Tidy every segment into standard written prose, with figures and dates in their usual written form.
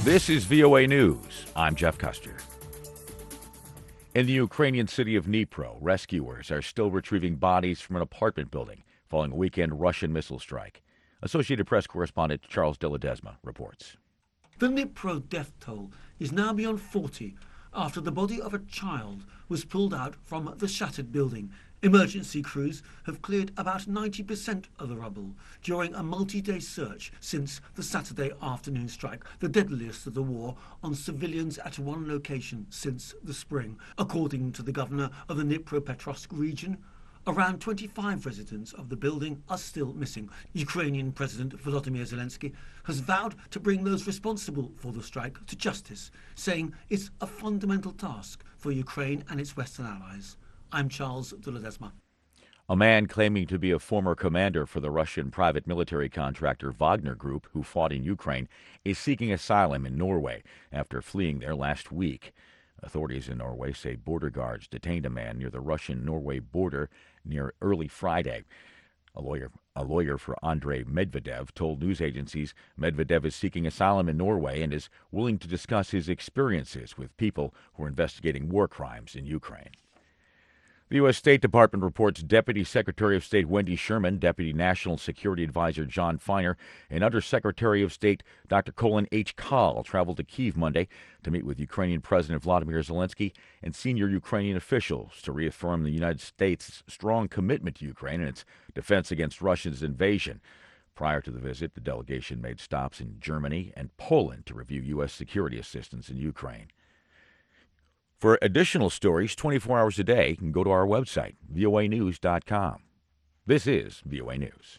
This is VOA News. I'm Jeff Custer. In the Ukrainian city of Dnipro, rescuers are still retrieving bodies from an apartment building following a weekend Russian missile strike. Associated Press correspondent Charles de Ledesma reports. The Dnipro death toll is now beyond 40 after the body of a child was pulled out from the shattered building. Emergency crews have cleared about 90% of the rubble during a multi-day search since the Saturday afternoon strike, the deadliest of the war on civilians at one location since the spring. According to the governor of the Dnipropetrovsk region, around 25 residents of the building are still missing. Ukrainian President Volodymyr Zelensky has vowed to bring those responsible for the strike to justice, saying it's a fundamental task for Ukraine and its Western allies. I'm Charles de Ledesma. A man claiming to be a former commander for the Russian private military contractor Wagner Group, who fought in Ukraine, is seeking asylum in Norway after fleeing there last week. Authorities in Norway say border guards detained a man near the Russian-Norway border near early Friday. A lawyer for Andrei Medvedev told news agencies Medvedev is seeking asylum in Norway and is willing to discuss his experiences with people who are investigating war crimes in Ukraine. The U.S. State Department reports Deputy Secretary of State Wendy Sherman, Deputy National Security Advisor John Feiner, and Undersecretary of State Dr. Colin H. Kahl traveled to Kyiv Monday to meet with Ukrainian President Volodymyr Zelensky and senior Ukrainian officials to reaffirm the United States' strong commitment to Ukraine and its defense against Russia's invasion. Prior to the visit, the delegation made stops in Germany and Poland to review U.S. security assistance in Ukraine. For additional stories 24 hours a day, you can go to our website, voanews.com. This is VOA News.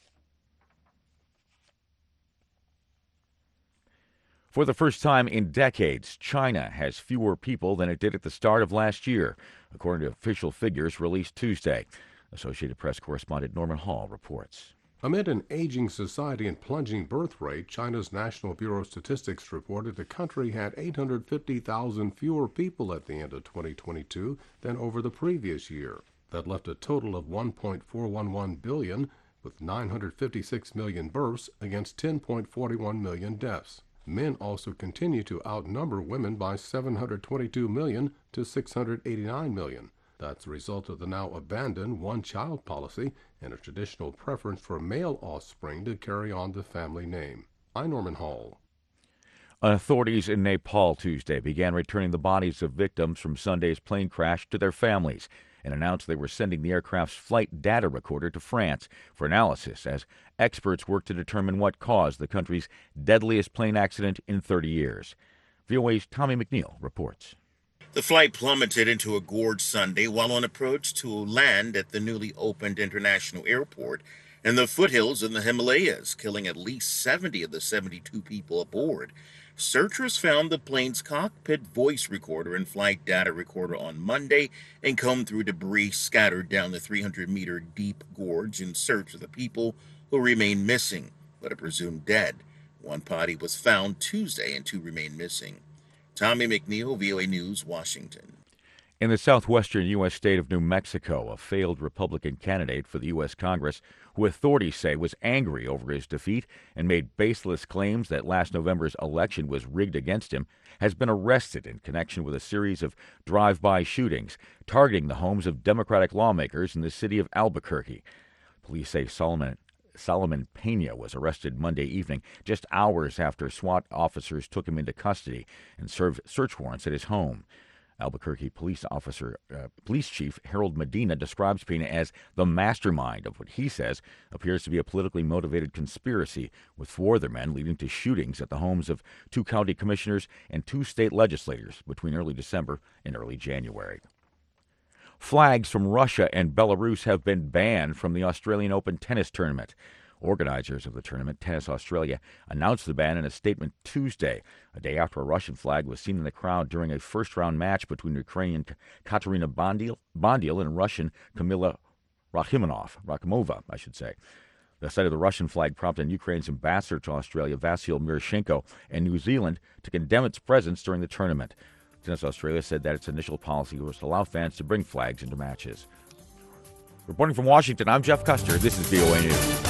For the first time in decades, China has fewer people than it did at the start of last year, according to official figures released Tuesday. Associated Press correspondent Norman Hall reports. Amid an aging society and plunging birth rate, China's National Bureau of Statistics reported the country had 850,000 fewer people at the end of 2022 than over the previous year. That left a total of 1.411 billion, with 956 million births against 10.41 million deaths. Men also continue to outnumber women by 722 million to 689 million. That's a result of the now abandoned one-child policy and a traditional preference for male offspring to carry on the family name. I'm Norman Hall. Authorities in Nepal Tuesday began returning the bodies of victims from Sunday's plane crash to their families and announced they were sending the aircraft's flight data recorder to France for analysis as experts work to determine what caused the country's deadliest plane accident in 30 years. VOA's Tommy McNeil reports. The flight plummeted into a gorge Sunday while on approach to land at the newly opened international airport in the foothills of the Himalayas, killing at least 70 of the 72 people aboard. Searchers found the plane's cockpit voice recorder and flight data recorder on Monday and combed through debris scattered down the 300-meter deep gorge in search of the people who remain missing, but are presumed dead. One body was found Tuesday and two remain missing. Tommy McNeil, VOA News, Washington. In the southwestern U.S. state of New Mexico, a failed Republican candidate for the U.S. Congress, who authorities say was angry over his defeat and made baseless claims that last November's election was rigged against him, has been arrested in connection with a series of drive-by shootings targeting the homes of Democratic lawmakers in the city of Albuquerque. Police say Solomon Pena was arrested Monday evening, just hours after SWAT officers took him into custody and served search warrants at his home. Albuquerque Police Chief Harold Medina describes Pena as the mastermind of what he says appears to be a politically motivated conspiracy with four other men leading to shootings at the homes of two county commissioners and two state legislators between early December and early January. Flags from Russia and Belarus have been banned from the Australian Open tennis tournament. Organizers of the tournament, Tennis Australia, announced the ban in a statement Tuesday, a day after a Russian flag was seen in the crowd during a first-round match between Ukrainian Katerina Bondil and Russian Kamila Rakhimova. The sight of the Russian flag prompted Ukraine's ambassador to Australia, Vasyl Miroshchenko, and New Zealand to condemn its presence during the tournament. Tennis Australia said that its initial policy was to allow fans to bring flags into matches. Reporting from Washington, I'm Jeff Custer. This is VOA News.